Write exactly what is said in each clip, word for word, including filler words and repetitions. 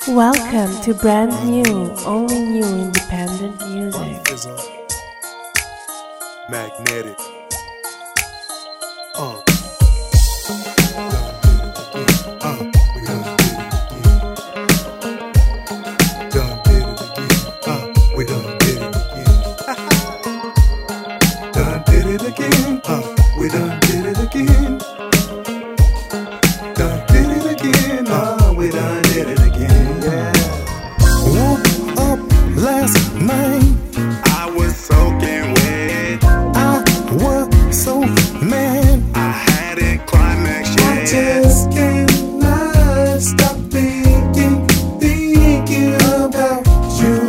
Welcome to brand new, only new independent music. Magnetic. Uh. Done did it again. Uh, we done did it again. Done did it again. Uh, we done did it again. Done did it again. Uh, we done did it again. Yeah. Woke up last night. I was soaking wet. I was so mad. I hadn't climaxed yet. I just cannot stop thinking, thinking about you.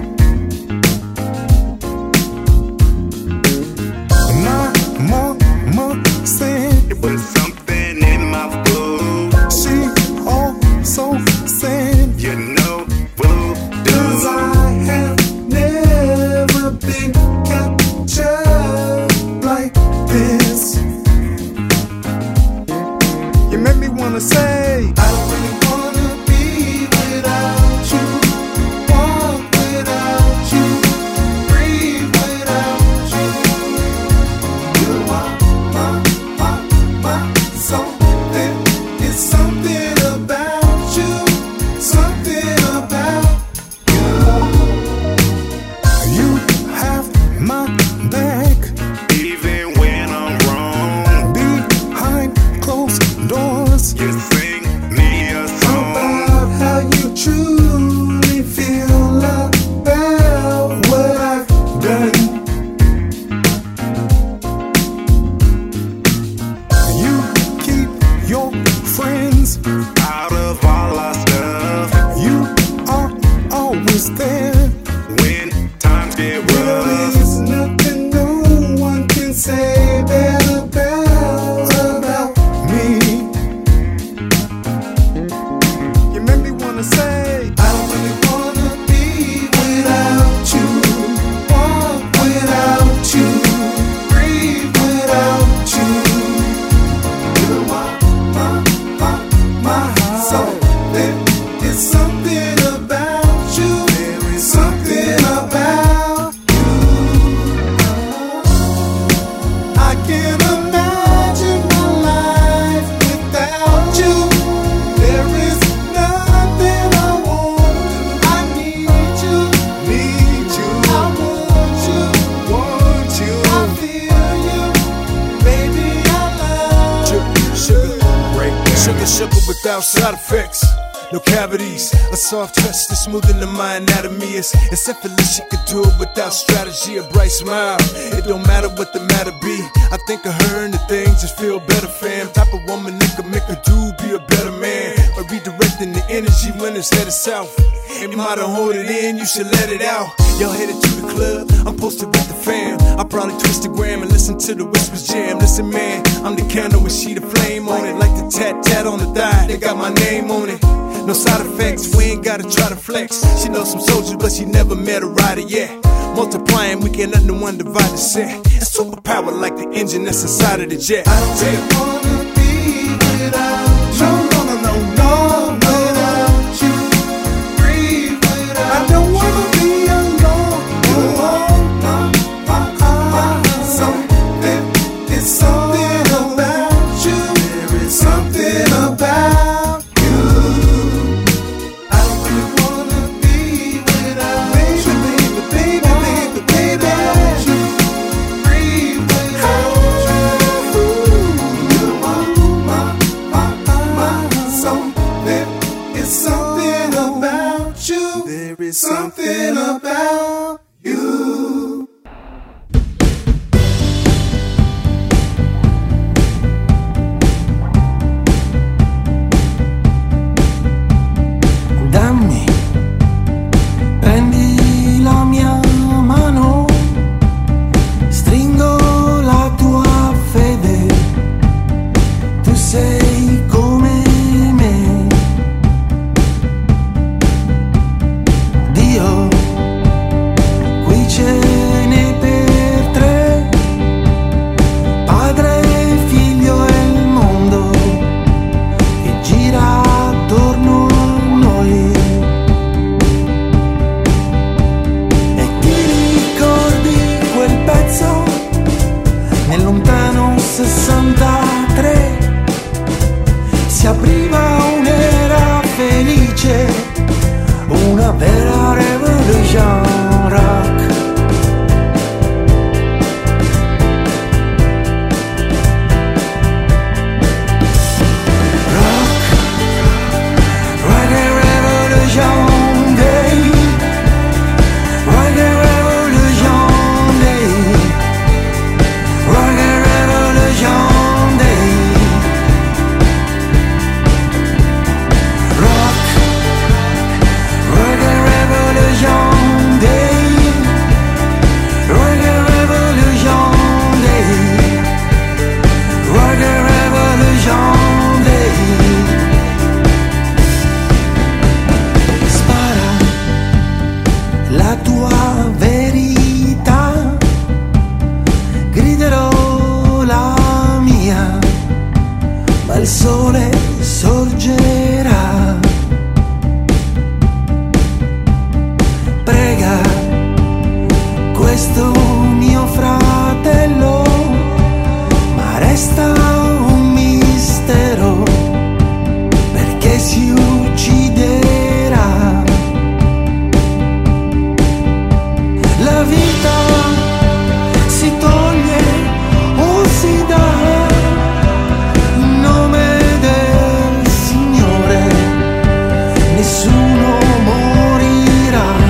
My mama said it was something in my food. She also said, you know, voodoo. 'Cause I have never been captured like this. You make me wanna say, I don't really wanna be without you, walk without you, breathe without you. You are my, my, my something. It's something about you, something about you. You have my back, even when I'm wrong. Behind closed doors, you sing me a song about how you truly feel about what I've done. You keep your friends out of all our stuff. You are always there when times get rough. There is nothing no one can say bad about, about me. You make me wanna say, I don't really wanna be without you, walk without you, breathe without you. You are my, my, my soul. There is something about you. There is something about you. I can't imagine my life without you. There is nothing I want. I need you, need you. I want you, want you. I feel you, baby. I love you. Sugar, sugar, sugar, sugar without side effects. No cavities, a soft touch that's smoothing to my anatomy. It's, it's effortless, you could do it without strategy. A bright smile, it don't matter what the matter be. I think of her and the things just feel better, fam. Type of woman that could make a dude be a better man. By redirecting the energy when it's headed south. It might have hold it in, you should let it out. Y'all headed to the club, I'm posted with the fam. I probably twist the gram and listen to the whispers jam. Listen, man, I'm the candle with sheet of flame on it. Like the tat tat on the thigh, they got my name on it. No side effects, we ain't gotta try to flex. She knows some soldiers, but she never met a rider yet. Multiplying, we can't let no one divide the set. It's superpower like the engine that's inside of the jet. I don't really wanna be without you. No, no, no, no, no, without you. Breathe without I don't wanna be alone. You are my, my, my something. It's something about you. There is something about you. I don't really wanna be without you, baby, baby, baby, baby, without you. Breathe without you. You are my, my, my something. It's something about you. There is something about you. Dammi, prendi la mia mano, stringo la tua fede, tu sei come me. Dio, qui la tua verità, griderò la mia, ma il sole sorgerà. Prega questo mio fratello, ma resta un mistero, perché si ucciderà. La vita si toglie o si dà in nome del Signore, nessuno morirà.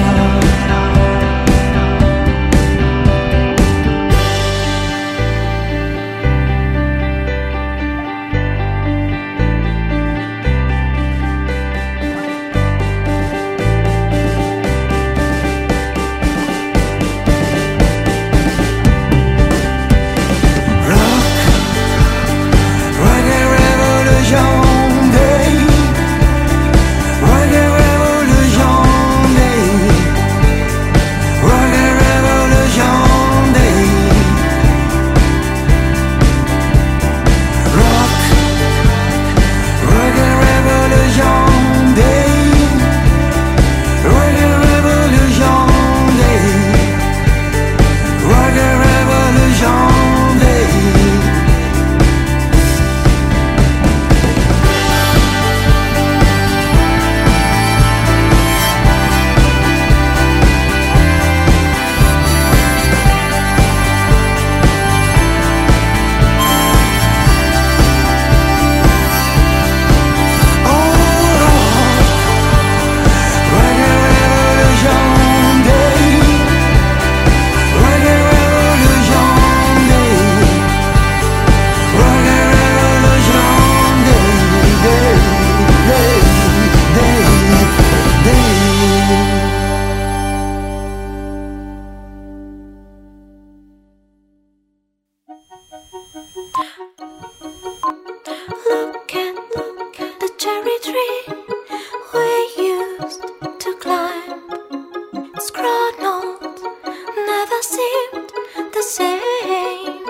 Look at the cherry tree we used to climb. It's grown old, never seemed the same.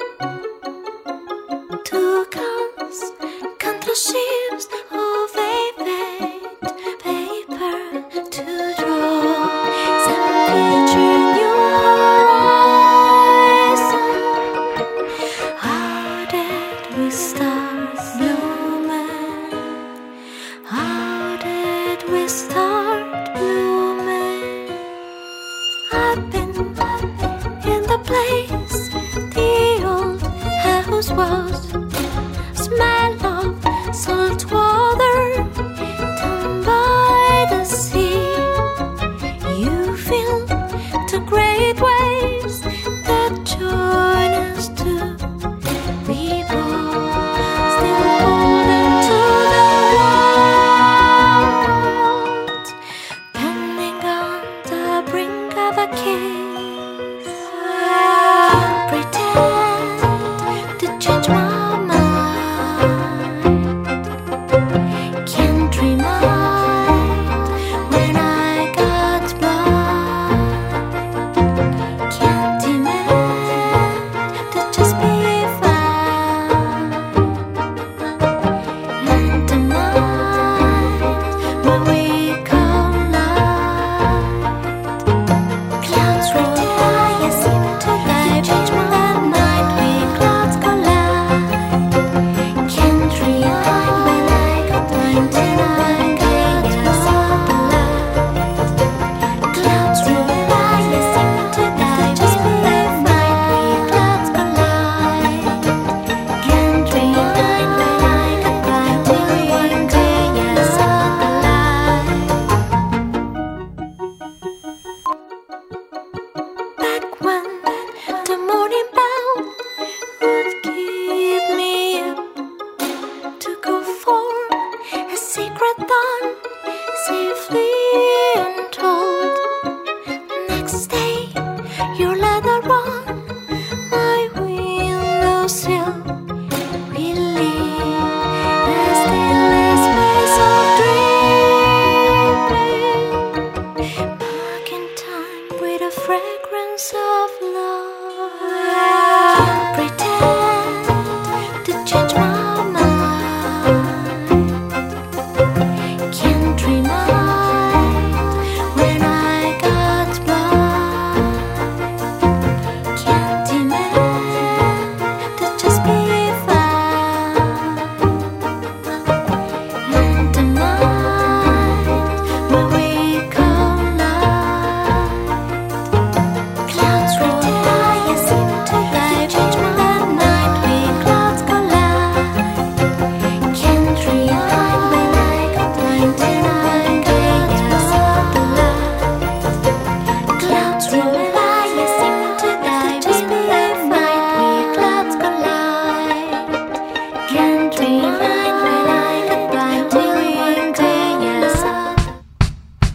Took us countless sheets of velvet paper to draw some future new horizon. How did we start blooming? How did we start blooming? I've been in the place the old house was. Smell of salt water down by the sea. You feel the great waves that join us to reborn, still holding to the world, pending on the brink of a kiss.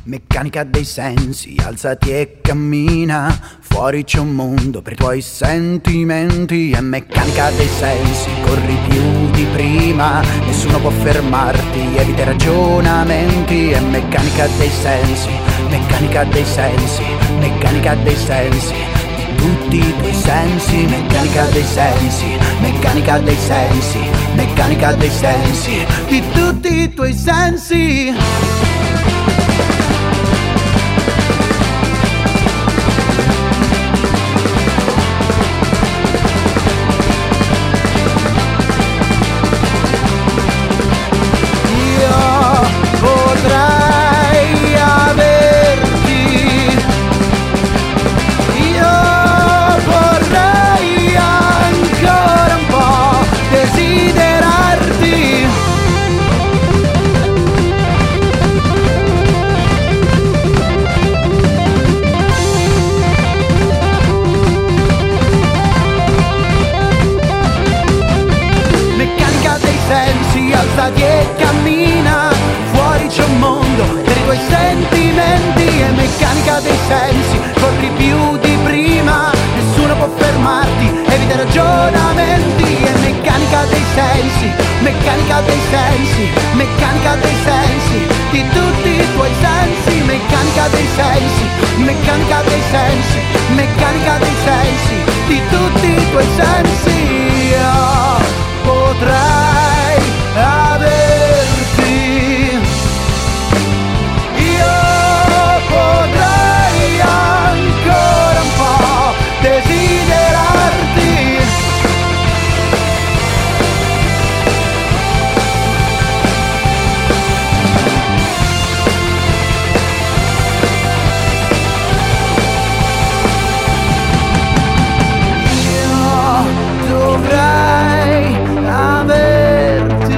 Meccanica dei sensi, alzati e cammina, fuori c'è un mondo per i tuoi sentimenti. È meccanica dei sensi, corri più di prima, nessuno può fermarti, evita i ragionamenti. È meccanica dei sensi, meccanica dei sensi, meccanica dei sensi, di tutti i tuoi sensi. Meccanica dei sensi, meccanica dei sensi, meccanica dei sensi, di tutti i tuoi sensi. Alzati e cammina, fuori c'è un mondo per i tuoi sentimenti. È meccanica dei sensi, corri più di prima, nessuno può fermarti, evita i ragionamenti. È meccanica dei sensi, meccanica dei sensi, meccanica dei sensi, di tutti i tuoi sensi. Meccanica dei sensi, meccanica dei sensi, meccanica dei sensi, di tutti i tuoi sensi. Oh, potrai averti, io potrei ancora un po' desiderarti. Io dovrei averti,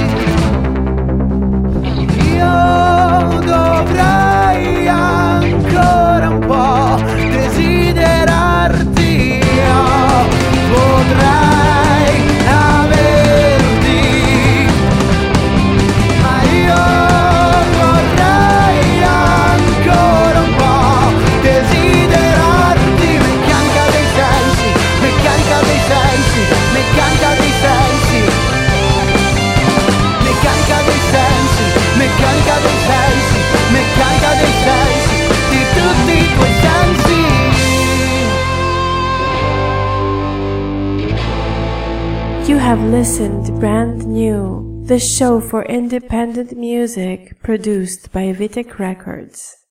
dovrei ancora un po' desiderarti. Io potrei averti, ma io vorrei ancora un po' desiderarti. Meccanica dei sensi, meccanica dei sensi, meccanica dei sensi, meccanica dei sensi, meccanica dei sensi, meccanica dei sensi, di tutti i tuoi sensi. You have listened to Brand New, the show for independent music produced by Vitek Records.